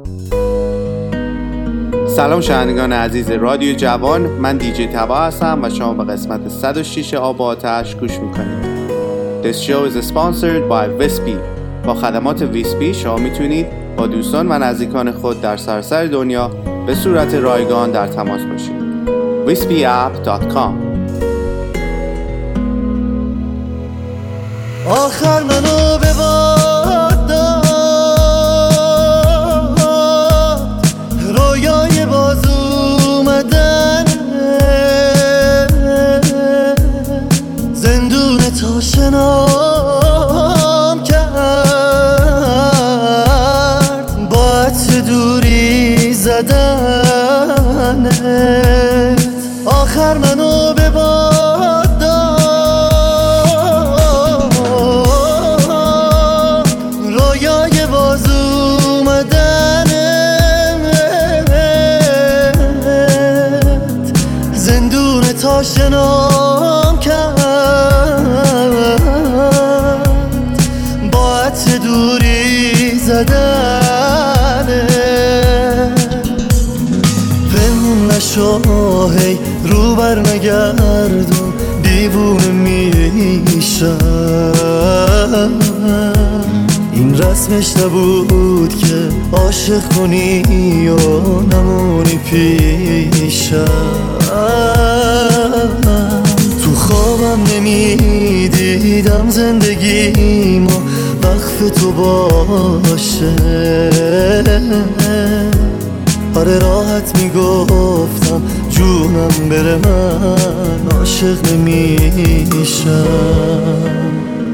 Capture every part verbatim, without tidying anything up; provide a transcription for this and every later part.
سلام شنوندگان عزیز رادیو جوان، من دیجی تبا هستم و شما به قسمت صد و شش آب و آتش گوش میکنید. This show is sponsored by ویسپی. با خدمات ویسپی شما میتونید با دوستان و نزدیکان خود در سراسر دنیا به صورت رایگان در تماس باشید. ویسپی اپ دات کام. آخر منو به باد داد، رویای باز اومدن، زندون تاشنام کرد، با عطر دوری زدنت. آخر منو به باد داد، رویای باز اومدنت، زندون تاشنام کرد، با عطر دوری زدنت. پنهون نشو هی رو بر نگردون، دیوونه میشم. این رسمش نبود که عاشق کنی و نمونی پیشم. تو خوابم نمیدیدم زندگیمو وقف تو باشه. آره راحت میگفتم جونم بره من عاشق نمیشم.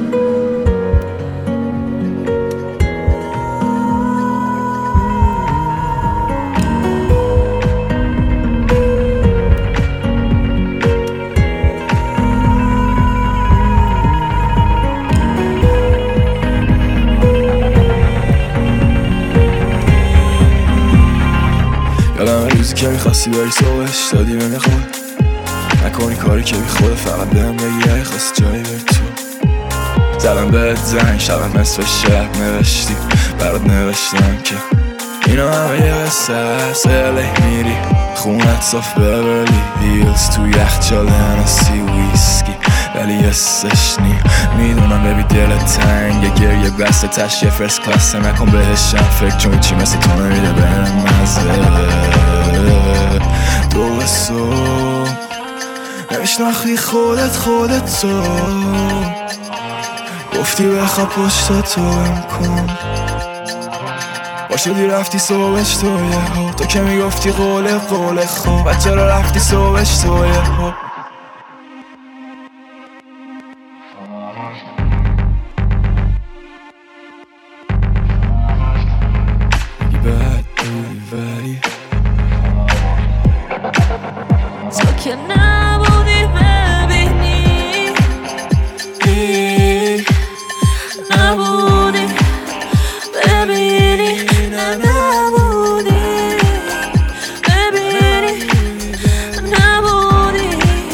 که میخواستی بری صبحش دادی من خود، نکنی کاری که بی خوده، فقط بهم بگی اگه خواستی جایی بری تو. زدم بهت زنگ شبم نصف شب نوشتی برات نوشتم که اینا همه یه قصه هست. الی میری خونت صاف ببرلی هیلز، تو یخچال هنسی ویسکی ولی حسش نی. میدونم ببی دلت تنگه، گریه بسته تش یه فرست کلاسه، نکن بهشم فکر چون چی مثل تو نمیده برم مزه. دو صبح نمیشناختی خودت خودت تو، گفتی بخواب پشت تو ام کن، باشدی رفتی صبحش تو یه ها. تو که میگفتی قوله قوله خوب، بچه رو رفتی صبحش تو یه ها. که نبودی ببینی، نبودی ببینی، نه نبودی ببینی، نبودی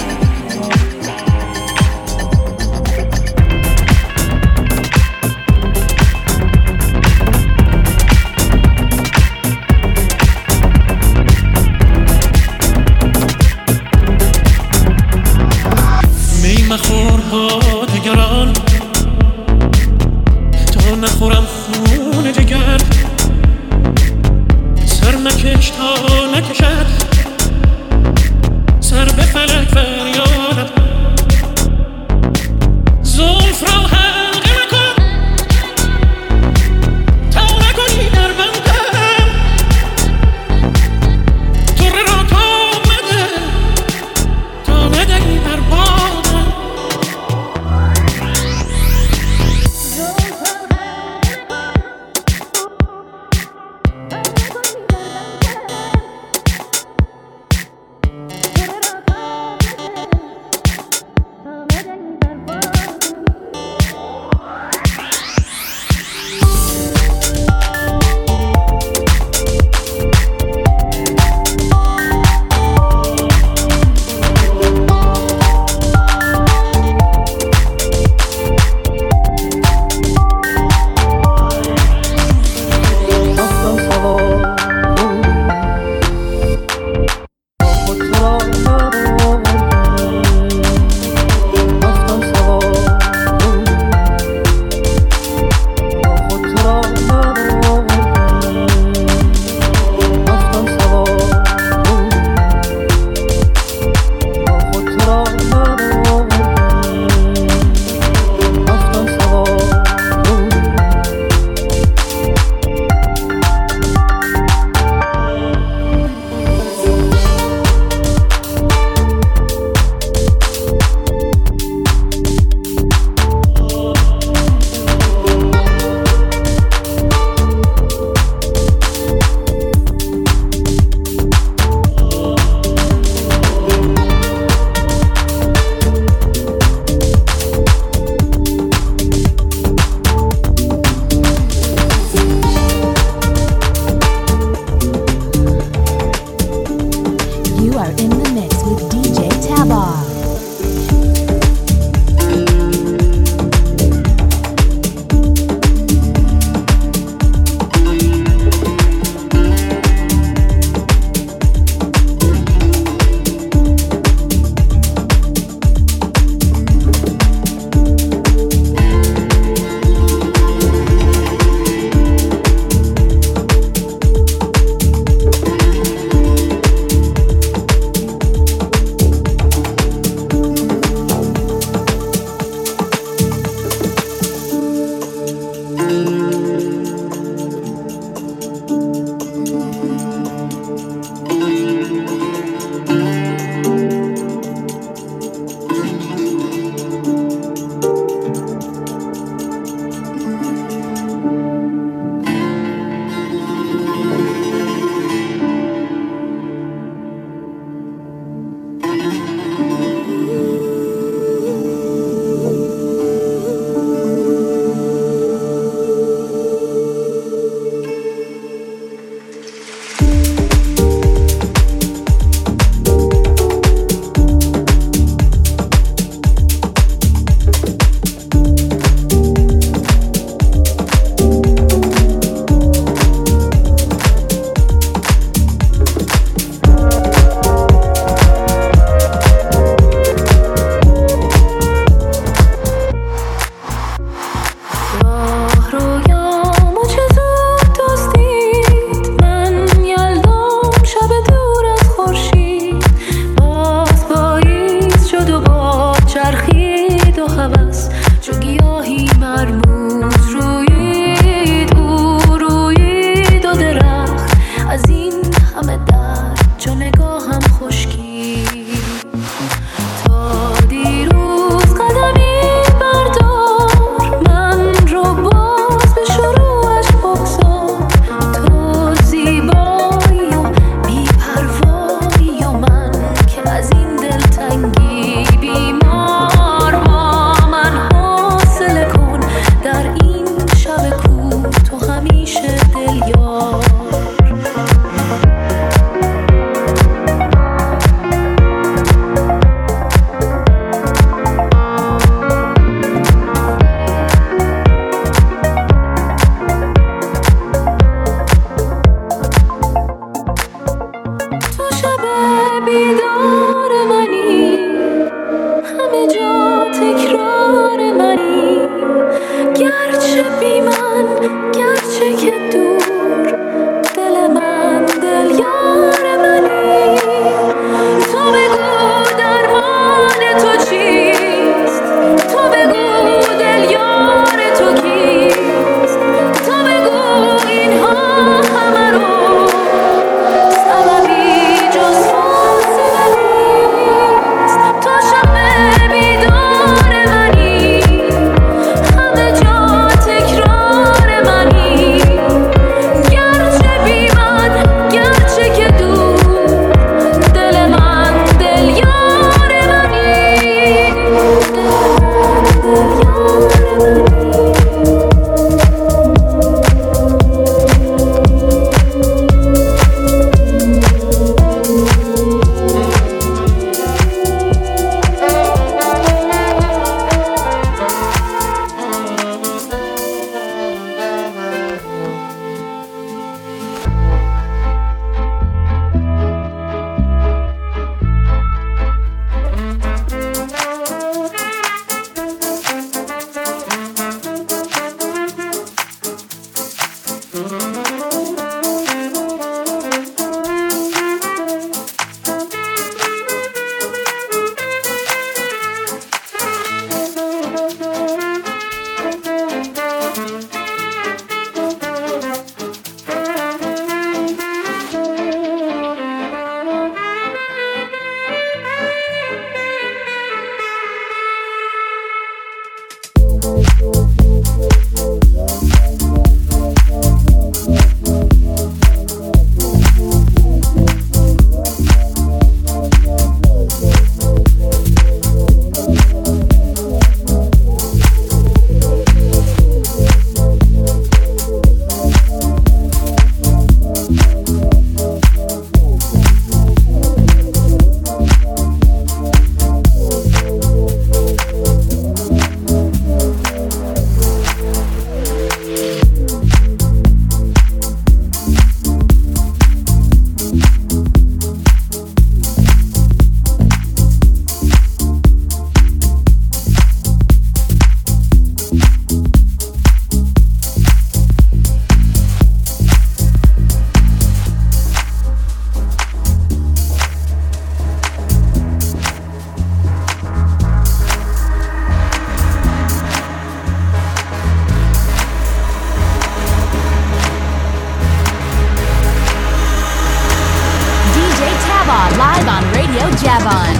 live on Radio Javon.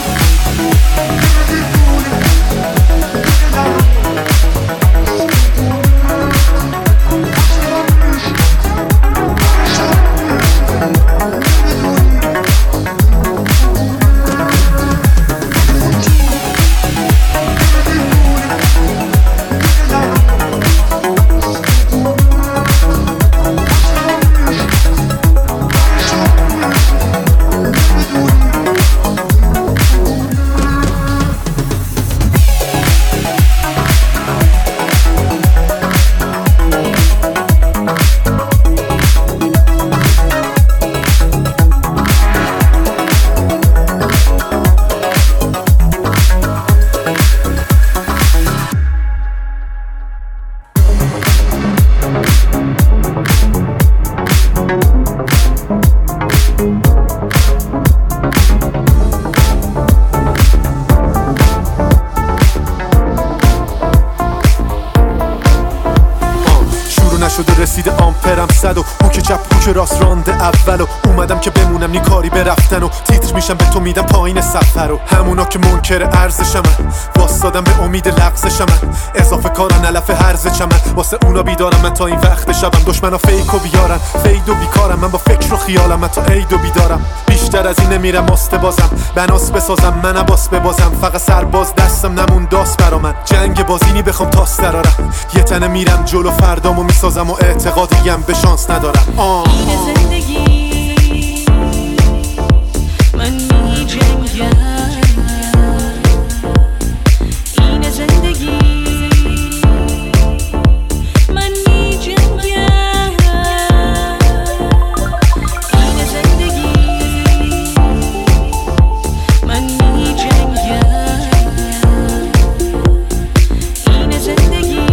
رسیده آمپرم صد و او که چپ او که راست رانده اول و اومدم که بمونم نی کاری برفتن و تیتر میشم به تو میدم پایین سفر و همونا که منکر ارزشم واسادم به امید لغزشم اضافه کارن علف هرزشم واسه اونا بیدارم من تا این وقت شبم دشمنا فیکو بیارن فید و بیکارم من با فکر و خیالم من تا عید و بیدارم بیشتر از این نمیرم ماسته بازم بناس بسازم من عباس ببازم فقط سرباز دستم نمون داست برا من جنگ بازینی بخوام تاس درارم یه تنه میرم جلو فردامو میسازم و اعتقادیم به شانس ندارم آه. این زندگی من می جنگم این زندگی من می جنگم این زندگی من می جنگم این زندگی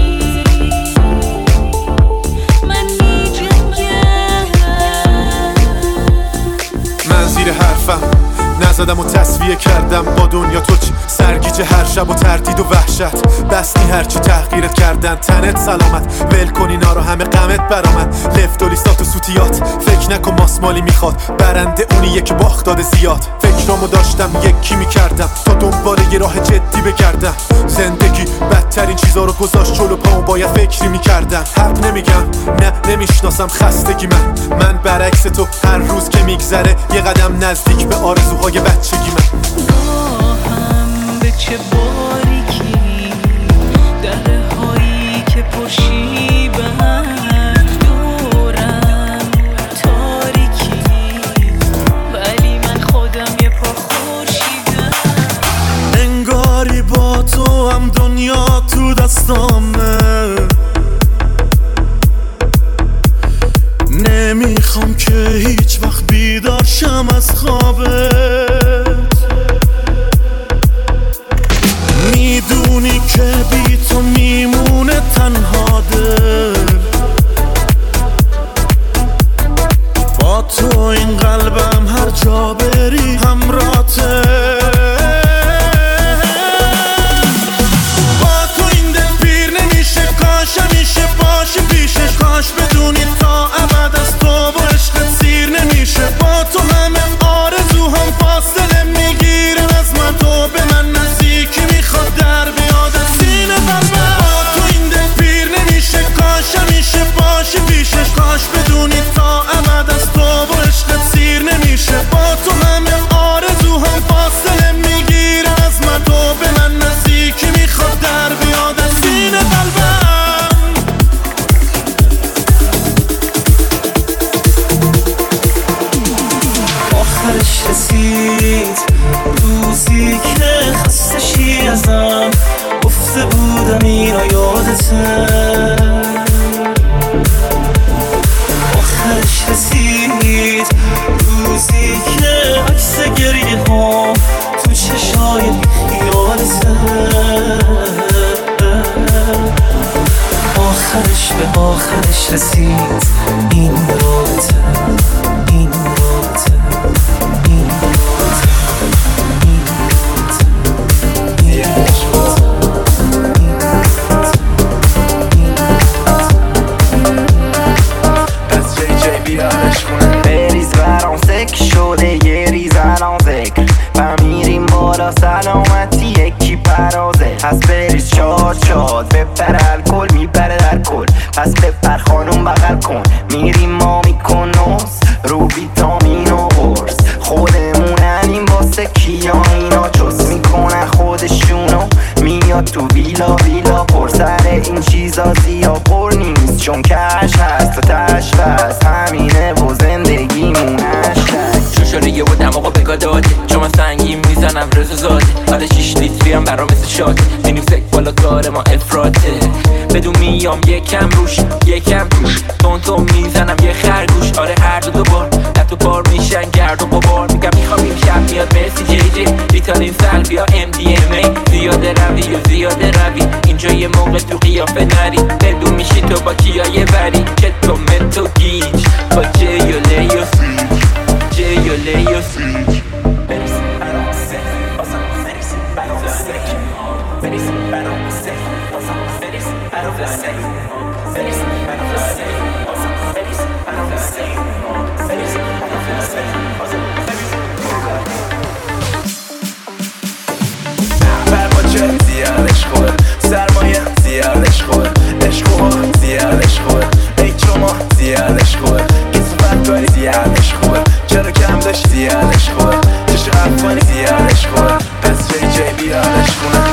حرفم نزدم و تصفیه کردم با دنیا تو چی سرگیجه هر شب و تردید و وحشت بستی هرچی تحقیرت کردن تنت سلامت ول کنی نارو همه غمت برا من لفت و لیستات و سوتیات فکر نکن ماسمالی میخواد برنده اونیه که باخت داده زیاد فکرامو داشتم یکی میکردم تا دنباله یه راه جدی بگردم زندگی بدترین چیزا رو گذاشت جلو پامو باید فکری میکردم حق نمیگم نه نمیشناسم خستگی من من برعکس تو هر روز که میگذره یه قدم نزدیک به آرزوهای بچگی من راهم به چه باریکی دره هایی که پرشیبن دورم تاریکی ولی من خودم یه پا خورشیدم انگاری با تو هم دنیا تو دستامه نمیخوام که هیچ وقت بیدار شم از خوابت میدونی که بی تو میمونه تنها دل با تو این قلبم هر جا بری همراته با تو این دل پیر نمیشه کاش همیشه باشه پیشش کاش بدونی تا ابد از تو با عشقت سیر نمیشه با تو همه آرزوهم فاصله میگیرن از من تو به من نزدیکی میخواد در بیاد از سینه قلبم با تو این دل پیر نمیشه کاش همیشه باشه پیشش کاش بدونی تا ابد از تو با عشقت سیر نمیشه با تو همه آرزوهم فاصله میگیرن از من تو به من نزدیکی میخواد در بیاد از سینه قلبم آخرش رسید روزی که خستشی ازم گفته بودم اینا یادته آخرش رسید روزی که عکس گریه ها تو چشای بیخیالته آخرش به آخرش رسید این رابطه این رابطه این رابطه این رابطه این رابطه از جی جی بیارش خونه بریز برام سک شده یه ریزن ذکر فمیریم بالا سلامتی یکی پرازه پس بریز شاد شاد بپر الکل میپره در کل پس بپر خانوم بغل کن میریم ما میکن نوز رو ویتامین و قرص خودموننیم واسه کیا اینا چست میکنن خودشونو میاد تو ویلا ویلا پر سر این چیزا زیا پر نیست چون کش هست و تش بست همینه و زندگیمون هشتگ شوشوریه و دماغو بگا داده چون من سنگین میزنم رزو زاده حالا شیش لیتری هم برام مثل شاده میریم سک بالا کار ما افراته بدون میام یکم روش یکم توش تون تون میزنم یه خرگوش آره هر دو دوبار لب تو بار میشن گرد و بابار میگم میخوام شب میاد مرسی جی جی ریتالین سلبیا ام دی ام ای زیاده روی و زیاده روی اینجا یه موقع تو قیافه نری بدون میشی تو با کیای بری که تو متو گیج با جیوله یا سیج جیوله یا سیج برسی برام سک بازم برسی برام سک برسی برام سک بازم برسی برام سک برسی برام سک بازم برسی برام سک برسی برام سک بازم برماچه زیادش خوبه سرمایه زیادش خوبه عشق و زیادش خوبه ای شما زیادش خوبه کسافت کاری زیادش خوبه چرا کم داشت زیادش خوبه چشو افغانی زیادش خوبه پس جی جی بیادش خونه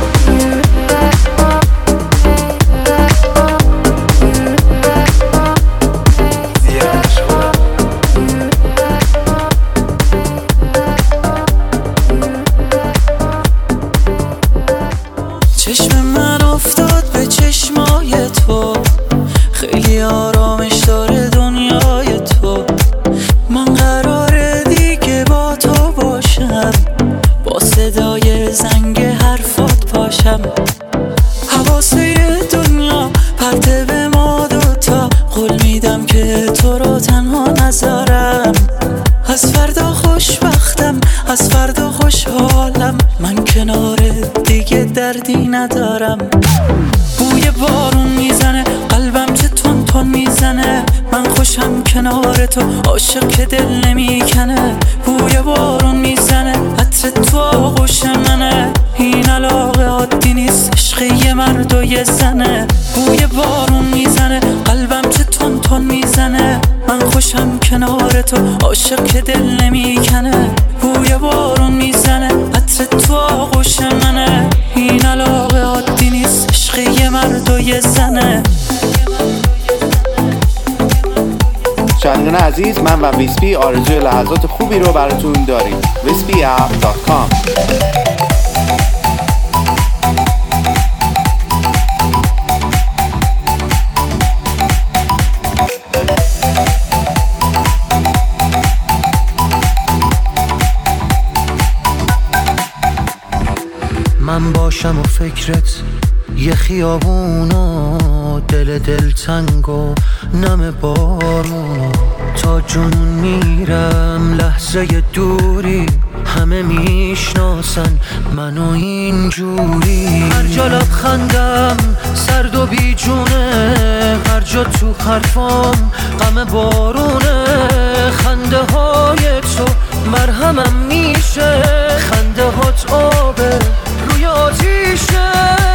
چشم من افتاد به چشمای تو خیلی آرامش داره دنیای تو من قراره دیگه با تو باشم با صدای زنگ حرفات پاشم حواسه دنیا پرده به ما دوتا قول میدم که تو رو تنها نذارم از فردا خوشبختم از فردا خوشحالم من کنار دیگه دردی ندارم بوی بارون میزنه قلبم چه تون تون میزنه من خوشم کنار تو عاشق که دل نمیکنه بوی بارون میزنه عطر تو آغوش منه این علاقه عادی نیست عشق یه مرد و یه زنه بوی بارون میزنه قلبم چه تون تون میزنه من خوشم کنار تو عاشق که دل نمیکنه بوی بارون میزنه عطر تو آغوش منه این علاقه عادی نیست عشق یه مرد و یه زنه شنوندگان عزیز من و ویسپی آرزوی لحظات خوبی رو براتون داریم ویسپی اپ دات کام من باشم و فکرت یه خیابون و دل دل تنگ و نم بارون تا جنون میرم لحظه دوری همه میشناسن منو اینجوری هر جا لبخندم سرد و بیجونه هر جا تو حرفام غم بارونه خنده های تو مرهمم میشه خنده هات آبه روی آتیشه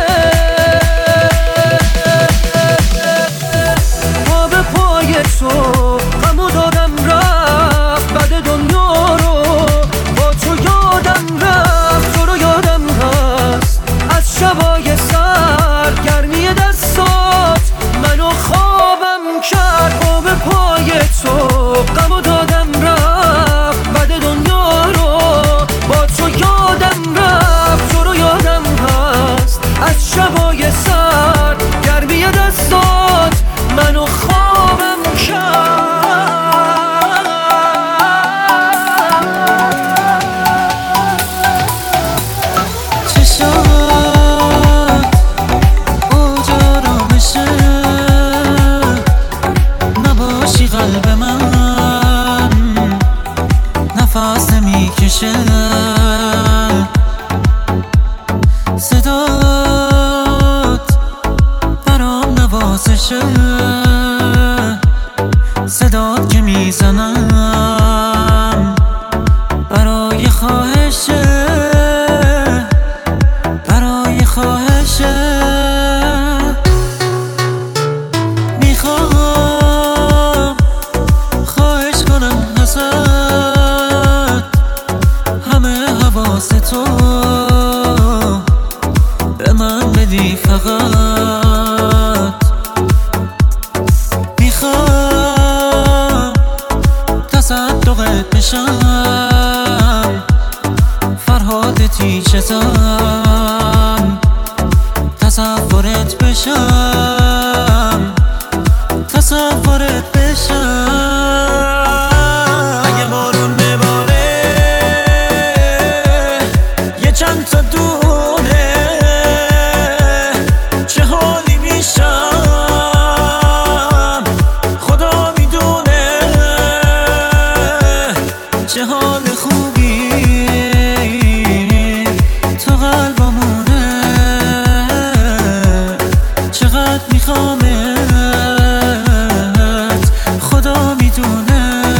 پا به پای تو غمو دادم رفت بعد دنیا رو با تو یادم رفت تو رو یادم هست از شبای سر گرمی دستات منو خوابم کرد پا به پای تو غمو دادم رفت بعد دنیا رو با تو یادم رفت تو رو یادم هست از شبای سر گرمی دستات منو خوابم کرد چشات اوجا رو بشه نباشی قلب من نفس نمیکشه صدات برام نوازشه صدات که میزنم واسد همه حواس تو به من بدی فقط میخوام تصدقت بشم فرهاد تیچتم تصورت بشم تصورت بشم اگه بارون بباره یه چند تا دونه چه حالی میشم خدا میدونه چه حال خوبی تو قلبمونه چقدر میخوامت خدا میدونه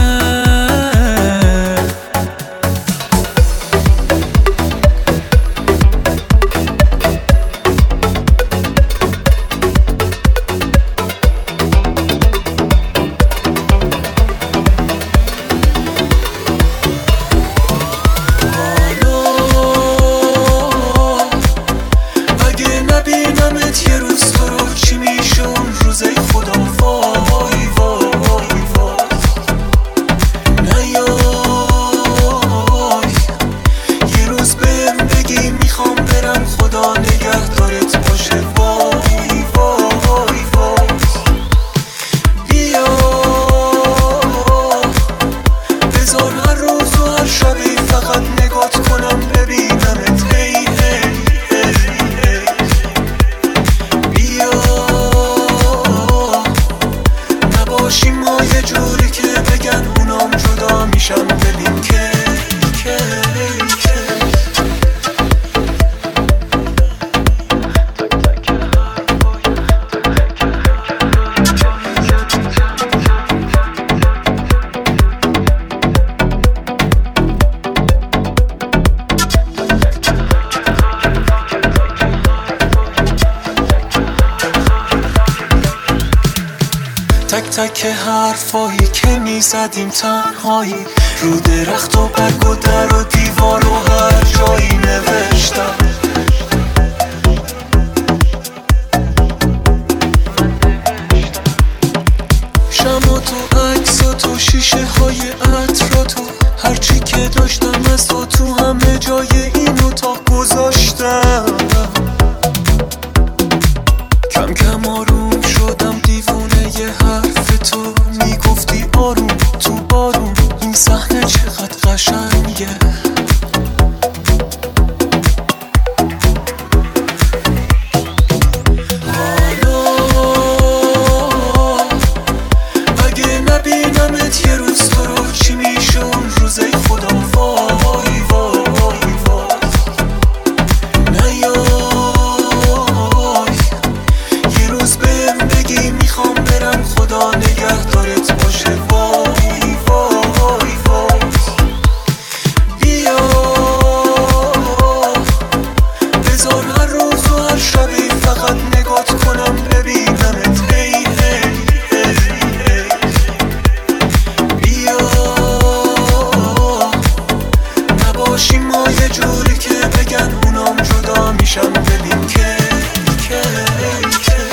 تک حرفایی که میزدیم تنهایی رو درخت و برگ و در و دیوار و هر جایی نوشتم شما تو عکس و تو شیشه های عطر تو هرچی که داشتم از تو تو همه جای این اتاق گذاشتم کم کم آروم شدم دیوونه یه حرف تو میگفتی آروم تو بارون این صحنه چقدر قشنگه حالا اگه نبینمت یه روز تو رو چی میشه اون روزه خدا وای وای وای نیای یه روز بهم بگی میخوام برم خدا نگهدارت باشه وای وای وای بیا بذار هر روز و هر شبی فقط نگات کنم ببینمت هی هی هی هی بیا نباشی ما یه جوری که بگن اونام جدا میشن ببین که که که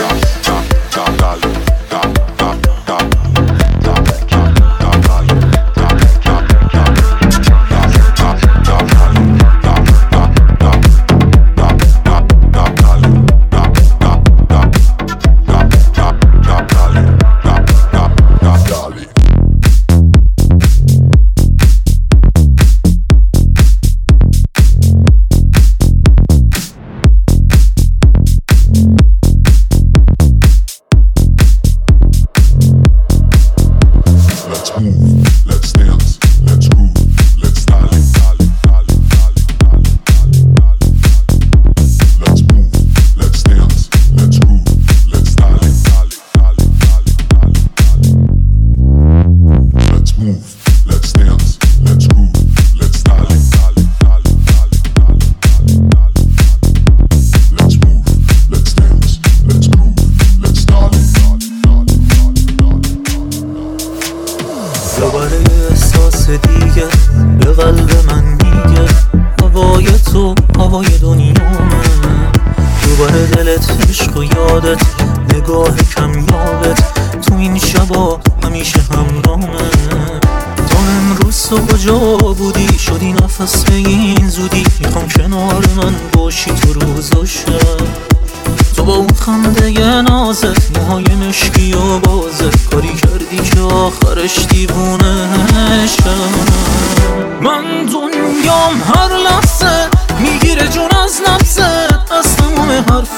دوباره احساس دیگه به قلب من میگه هوای تو هوای دنیامه، دوباره دلت عشق و یادت نگاه کمیابت تو این شبا همیشه همراهمه. تا امروز تو کجا بودی شدی نفس به این زودی، میخوام کنار من باشی تو روز و شب. تو با اون خنده نازت موهای مشکی و بازت کاری کردی که آخرش دیوونه شم. من دنیام هر لحظه میگیره جون از نفست، از تمام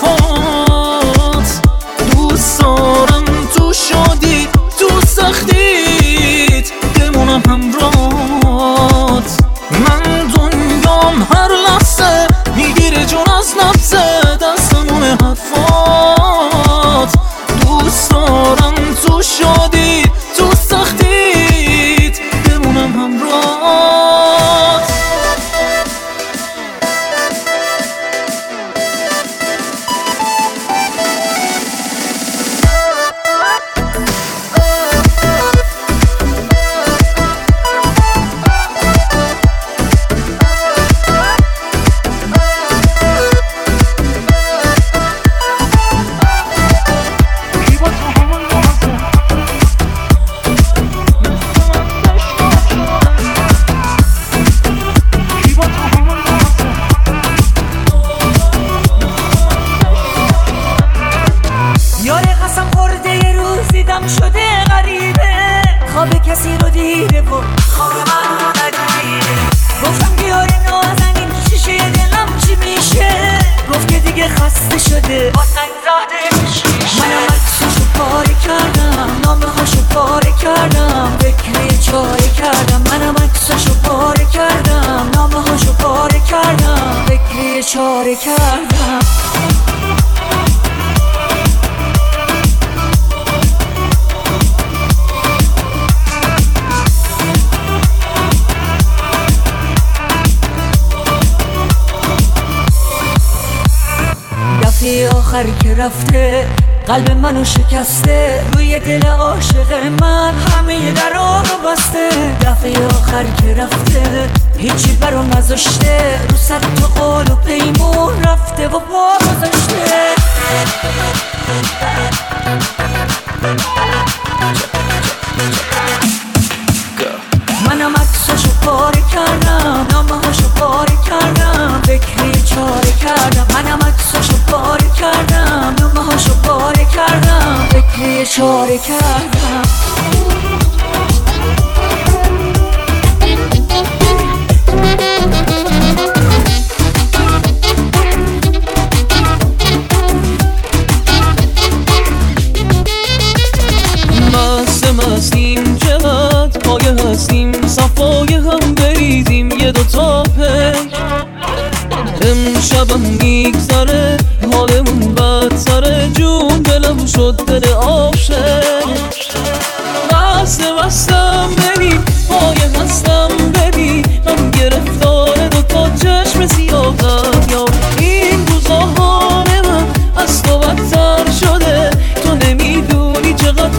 حرفات دوست دارم تو شادی تو سختیت بمونم همراهات. من دنیام هر لحظه میگیره جون از نفست، از تمام حرفات دوست دارم تو شادی تو سختیت بمونم همراهات. چاره کردم دفعه آخری که رفته قلب منو شکسته، روی دل عاشق من همه درا رو بسته. دفعه آخر که رفته هیچی برام نذاشته، رو سر تو قول و پیمون رفته و پا گذاشته. منم عکساشو پاره کردم، نامه‌هاشو پاره کردم، فکری چاره کردم. منم عکساشو پاره کردم، نامه‌هاشو پاره کردم، فکری چاره کردم. هستیم جهت پایه هستیم صفای هم بریزیم یه دوتا پک. امشبم میگذره حالمون بدتره، جون دلم شد دل عاشق. بسته بستم ببین پایه هستم ببین، من گرفتار دوتا چشم سیاهم. یا این روزا حال من از تو بدتر شده، تو نمیدونی چقدر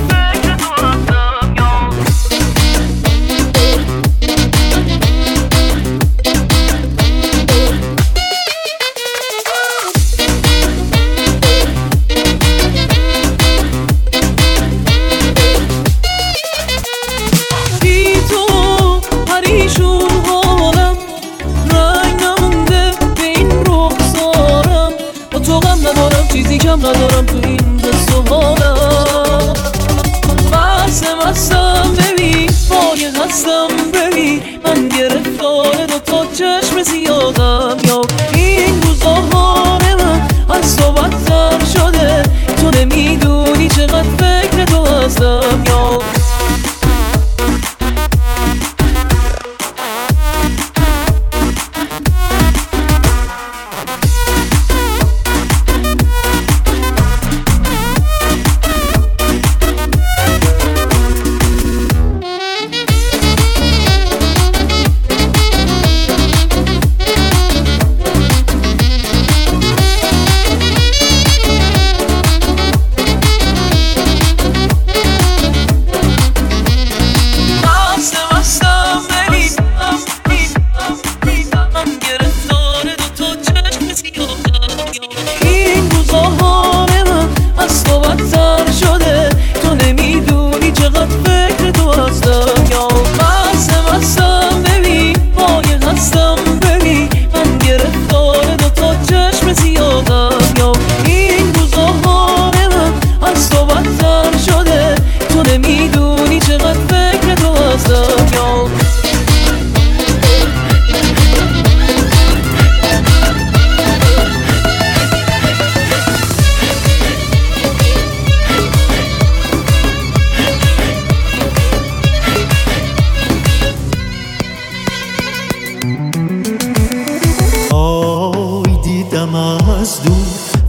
ندارم تو این دست و حالم. بسته بستم ببین پایه هستم ببین، من گرفتار دوتا چشم سیاهم. یا این روزا حال من از تو بدتر شده، تو نمیدونی چقدر فکر تو هستم. یا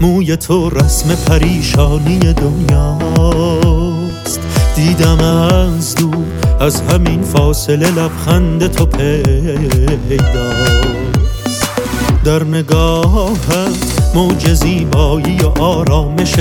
موی تو رسم پریشانی دنیاست. دیدم از دور از همین فاصله لبخند تو پیداست. در نگاهت موج زیبایی و آرامش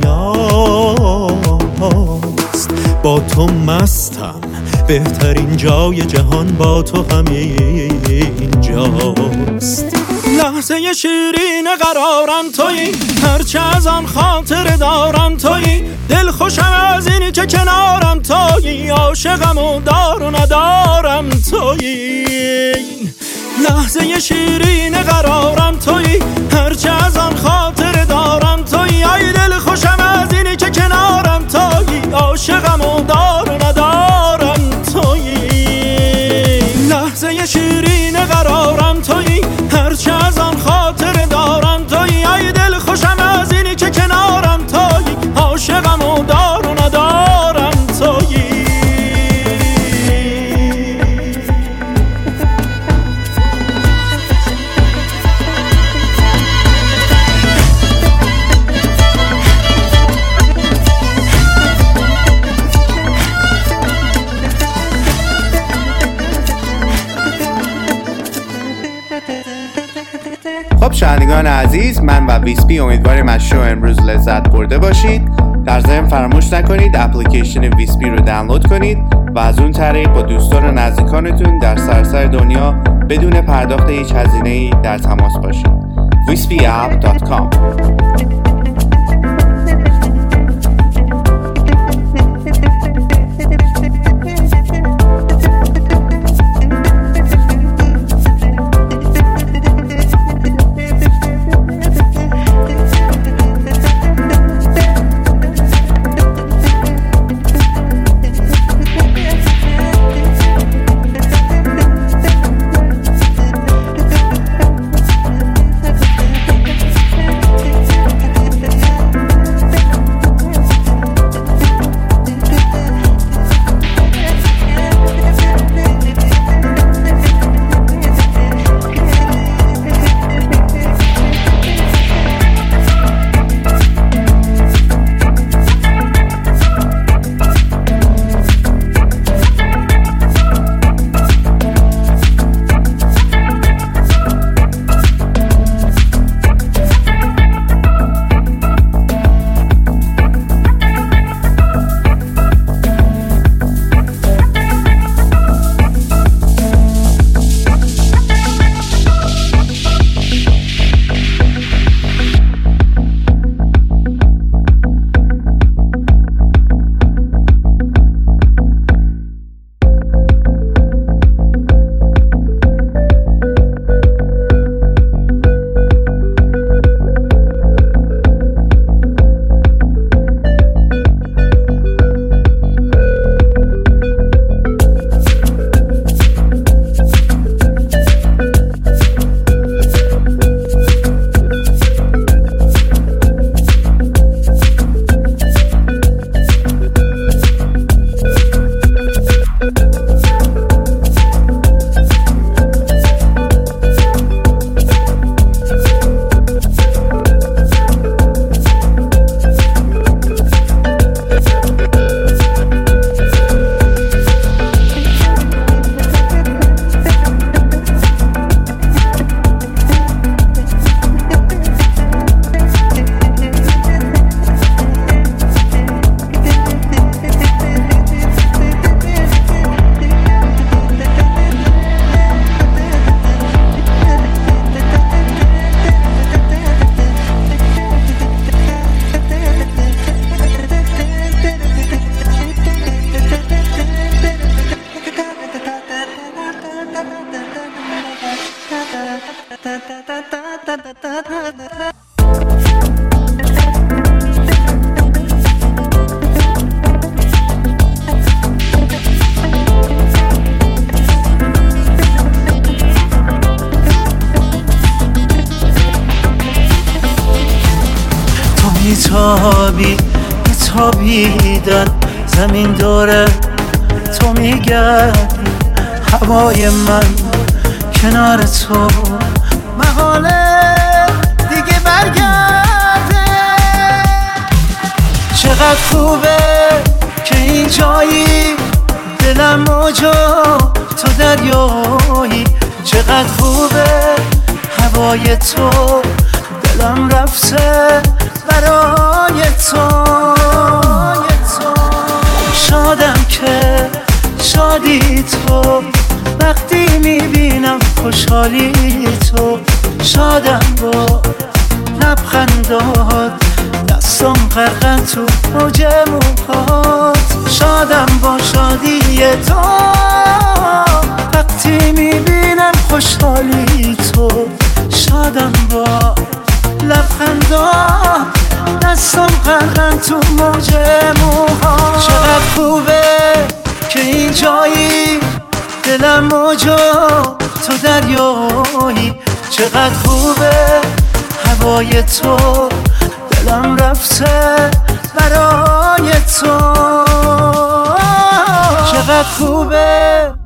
دریاست. با تو مستم، بهترین جای جهان با تو همین جاست. لحظه شیرین قرارم تویی، هرچه از آن خاطر دارم تویی. دل خوشم از اینی که کنارم تویی، عاشقم و دار و ندارم تویی. لحظه شیرین قرارم تویی، هرچه از آن خاطر دارم تویی. ای دل خوشم از اینی که کنارم تویی، عاشقم و دار و ندارم تویی. لحظه شیرین قرارم تویی، هرچه از آن خاطر دارم تویی. ای دل خوشم از اینی که کنارم تویی، عاشقم و دار و ندارم تویی. خب شنوندگان عزیز، من و ویسپی امیدواریم از شو امروز لذت برده باشید. در ضمن فراموش نکنید اپلیکیشن ویسپی رو دانلود کنید و از اون طریق با دوستان و نزدیکانتون در سراسر دنیا بدون پرداخت هیچ هزینه‌ای در تماس باشید. ویسپی اپ دات کام. میتابی میتابیدن زمین داره تو میگردی هوای من کنار تو محاله دیگه برگرده چقدر خوبه که این جایی دلم موجا تو دریایی چقدر خوبه هوای تو دلم رفته برای تو شادم که شادی تو وقتی میبینم خوشحالی تو شادم با لبخندات دستم غرقه تو موج موهات شادم با شادی تو وقتی میبینم خوشحالی تو شادم با لبخندات دستم غرقه تو موج موهات چقدر خوبه که این جایی دلم موجا تو دریایی چقدر خوبه هوای تو دلم رفته برای تو چقدر خوبه